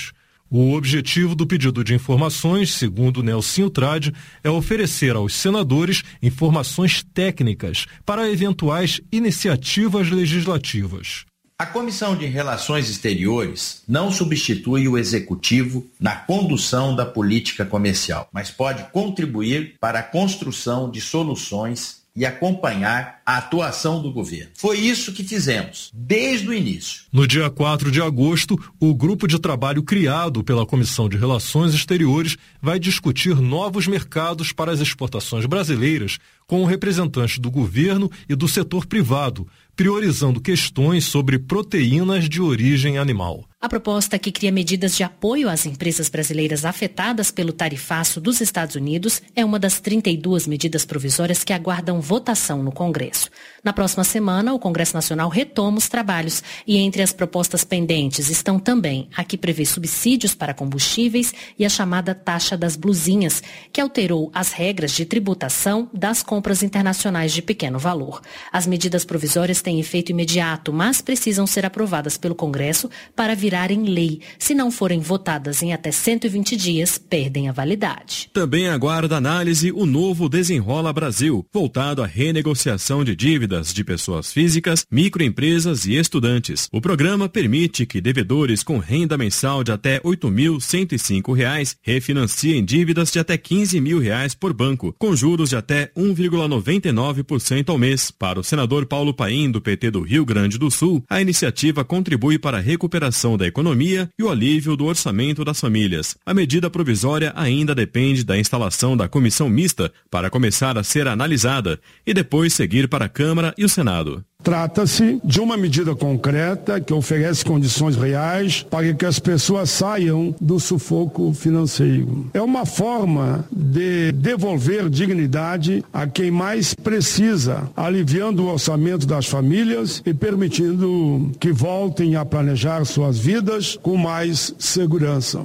Speaker 25: O objetivo do pedido de informações, segundo Nelsinho Trade, é oferecer aos senadores informações técnicas para eventuais iniciativas legislativas.
Speaker 26: A Comissão de Relações Exteriores não substitui o Executivo na condução da política comercial, mas pode contribuir para a construção de soluções e acompanhar a atuação do governo. Foi isso que fizemos, desde o início.
Speaker 25: No dia quatro de agosto, o grupo de trabalho criado pela Comissão de Relações Exteriores vai discutir novos mercados para as exportações brasileiras com representantes do governo e do setor privado, priorizando questões sobre proteínas de origem animal.
Speaker 7: A proposta, que cria medidas de apoio às empresas brasileiras afetadas pelo tarifaço dos Estados Unidos, é uma das trinta e duas medidas provisórias que aguardam votação no Congresso. Na próxima semana, o Congresso Nacional retoma os trabalhos e entre as propostas pendentes estão também a que prevê subsídios para combustíveis e a chamada taxa das blusinhas, que alterou as regras de tributação das compras internacionais de pequeno valor. As medidas provisórias têm efeito imediato, mas precisam ser aprovadas pelo Congresso para vir virarem lei. Se não forem votadas em até cento e vinte dias, perdem a validade.
Speaker 8: Também aguarda análise o novo Desenrola Brasil, voltado à renegociação de dívidas de pessoas físicas, microempresas e estudantes. O programa permite que devedores com renda mensal de até oito mil cento e cinco reais refinanciem dívidas de até quinze mil reais por banco, com juros de até um vírgula noventa e nove por cento ao mês. Para o senador Paulo Paim, do P T do Rio Grande do Sul, a iniciativa contribui para a recuperação da economia e o alívio do orçamento das famílias. A medida provisória ainda depende da instalação da comissão mista para começar a ser analisada e depois seguir para a Câmara e o Senado.
Speaker 12: Trata-se de uma medida concreta que oferece condições reais para que as pessoas saiam do sufoco financeiro. É uma forma de devolver dignidade a quem mais precisa, aliviando o orçamento das famílias e permitindo que voltem a planejar suas vidas com mais segurança.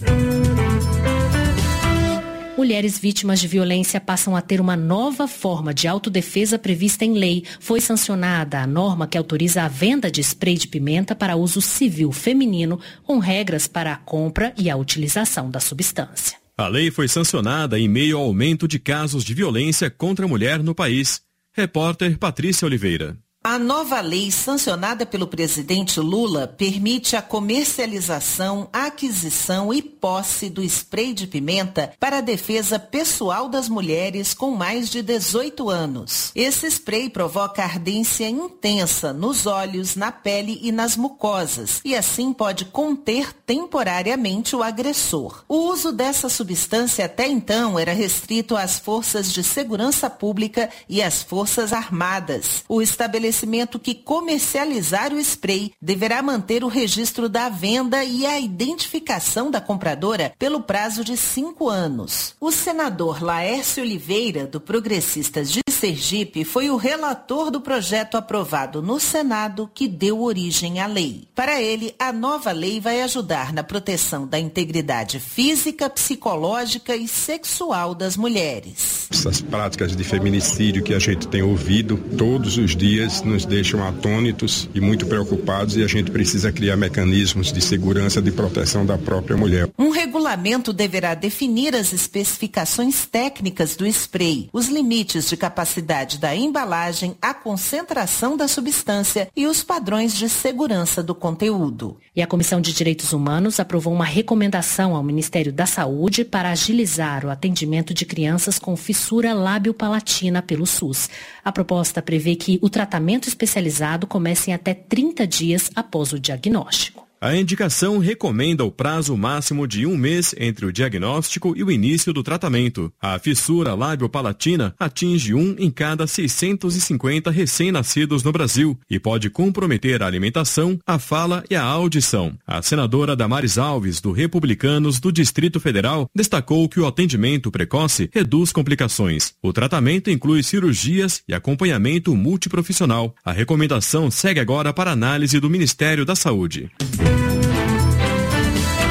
Speaker 7: Mulheres vítimas de violência passam a ter uma nova forma de autodefesa prevista em lei. Foi sancionada a norma que autoriza a venda de spray de pimenta para uso civil feminino, com regras para a compra e a utilização da substância.
Speaker 8: A lei foi sancionada em meio ao aumento de casos de violência contra a mulher no país. Repórter Patrícia Oliveira.
Speaker 15: A nova lei sancionada pelo presidente Lula permite a comercialização, aquisição e posse do spray de pimenta para a defesa pessoal das mulheres com mais de dezoito anos. Esse spray provoca ardência intensa nos olhos, na pele e nas mucosas e assim pode conter temporariamente o agressor. O uso dessa substância até então era restrito às forças de segurança pública e às forças armadas. O estabelecimento estabelecimento que comercializar o spray deverá manter o registro da venda e a identificação da compradora pelo prazo de cinco anos. O senador Laércio Oliveira, do Progressistas de Sergipe, foi o relator do projeto aprovado no Senado que deu origem à lei. Para ele, a nova lei vai ajudar na proteção da integridade física, psicológica e sexual das mulheres.
Speaker 16: Essas práticas de feminicídio que a gente tem ouvido todos os dias nos deixam atônitos e muito preocupados, e a gente precisa criar mecanismos de segurança de proteção da própria mulher.
Speaker 15: Um regulamento deverá definir as especificações técnicas do spray, os limites de capacidade da embalagem, a concentração da substância e os padrões de segurança do conteúdo.
Speaker 7: E a Comissão de Direitos Humanos aprovou uma recomendação ao Ministério da Saúde para agilizar o atendimento de crianças com fissura lábio-palatina pelo SUS. A proposta prevê que o tratamento especializado comece em até trinta dias após o diagnóstico.
Speaker 8: A indicação recomenda o prazo máximo de um mês entre o diagnóstico e o início do tratamento. A fissura lábio-palatina atinge um em cada seiscentos e cinquenta recém-nascidos no Brasil e pode comprometer a alimentação, a fala e a audição. A senadora Damares Alves, do Republicanos do Distrito Federal, destacou que o atendimento precoce reduz complicações. O tratamento inclui cirurgias e acompanhamento multiprofissional. A recomendação segue agora para análise do Ministério da Saúde.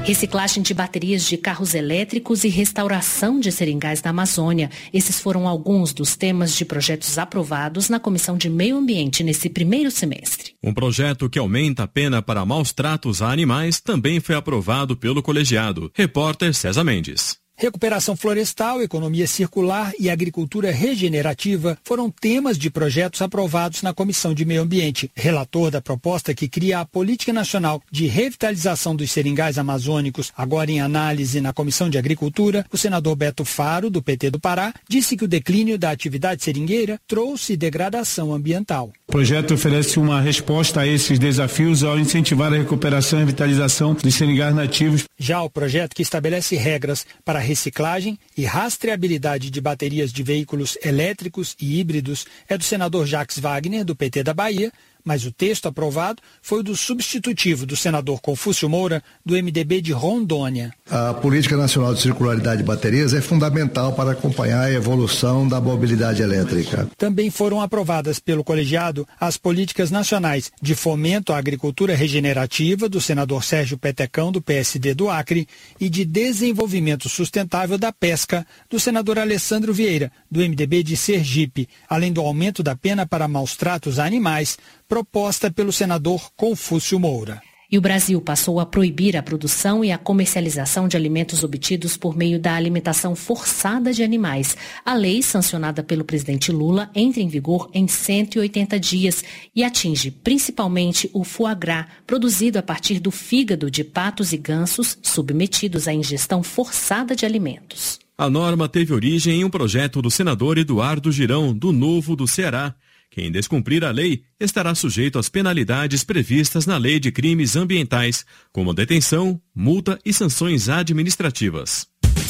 Speaker 7: Reciclagem de baterias de carros elétricos e restauração de seringais na Amazônia. Esses foram alguns dos temas de projetos aprovados na Comissão de Meio Ambiente nesse primeiro semestre.
Speaker 8: Um projeto que aumenta a pena para maus tratos a animais também foi aprovado pelo colegiado. Repórter César Mendes.
Speaker 13: Recuperação florestal, economia circular e agricultura regenerativa foram temas de projetos aprovados na Comissão de Meio Ambiente. Relator da proposta que cria a Política Nacional de Revitalização dos Seringais Amazônicos, agora em análise na Comissão de Agricultura, o senador Beto Faro, do P T do Pará, disse que o declínio da atividade seringueira trouxe degradação ambiental.
Speaker 17: O projeto oferece uma resposta a esses desafios ao incentivar a recuperação e revitalização dos seringais nativos.
Speaker 13: Já o projeto que estabelece regras para a reciclagem e rastreabilidade de baterias de veículos elétricos e híbridos é do senador Jacques Wagner, do P T da Bahia, mas o texto aprovado foi o do substitutivo do senador Confúcio Moura, do M D B de Rondônia.
Speaker 18: A Política Nacional de Circularidade de Baterias é fundamental para acompanhar a evolução da mobilidade elétrica.
Speaker 13: Também foram aprovadas pelo colegiado as políticas nacionais de fomento à agricultura regenerativa, do senador Sérgio Petecão, do P S D do Acre, e de desenvolvimento sustentável da pesca, do senador Alessandro Vieira, do M D B de Sergipe, além do aumento da pena para maus tratos a animais, proposta pelo senador Confúcio Moura.
Speaker 7: E o Brasil passou a proibir a produção e a comercialização de alimentos obtidos por meio da alimentação forçada de animais. A lei, sancionada pelo presidente Lula, entra em vigor em cento e oitenta dias e atinge principalmente o foie gras, produzido a partir do fígado de patos e gansos submetidos à ingestão forçada de alimentos.
Speaker 8: A norma teve origem em um projeto do senador Eduardo Girão, do Novo do Ceará. Quem descumprir a lei estará sujeito às penalidades previstas na Lei de Crimes Ambientais, como detenção, multa e sanções administrativas.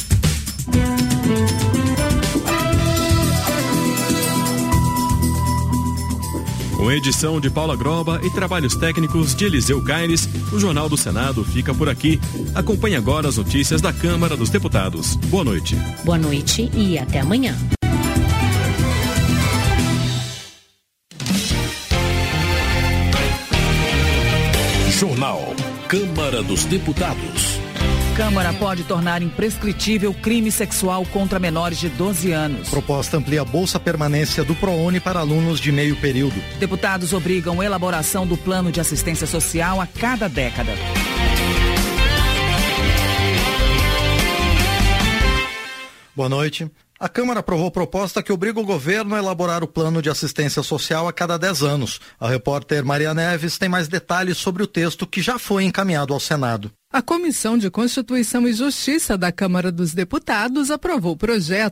Speaker 8: Com edição de Paula Groba e trabalhos técnicos de Eliseu Caires, o Jornal do Senado fica por aqui. Acompanhe agora as notícias da Câmara dos Deputados. Boa noite.
Speaker 7: Boa noite e até amanhã.
Speaker 3: Jornal Câmara dos Deputados.
Speaker 19: Câmara pode tornar imprescritível crime sexual contra menores de doze anos.
Speaker 20: Proposta amplia a bolsa permanência do ProUni para alunos de meio período.
Speaker 19: Deputados obrigam a elaboração do plano de assistência social a cada década.
Speaker 20: Boa noite. A Câmara aprovou proposta que obriga o governo a elaborar o plano de assistência social a cada dez anos. A repórter Maria Neves tem mais detalhes sobre o texto que já foi encaminhado ao Senado.
Speaker 21: A Comissão de Constituição e Justiça da Câmara dos Deputados aprovou o projeto